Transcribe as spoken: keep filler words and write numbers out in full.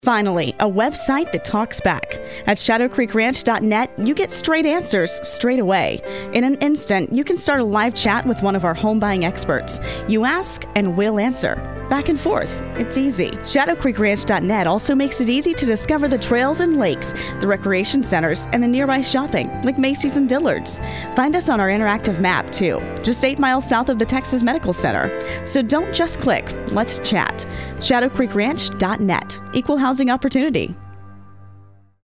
Finally, a website that talks back. At shadow creek ranch dot net, you get straight answers straight away. In an instant, you can start a live chat with one of our home buying experts. You ask, and we'll answer. Back and forth. It's easy. shadow creek ranch dot net also makes it easy to discover the trails and lakes, the recreation centers, and the nearby shopping, like Macy's and Dillard's. Find us on our interactive map, too, just eight miles south of the Texas Medical Center. So don't just click. Let's chat. shadow creek ranch dot net. Equal housing opportunity.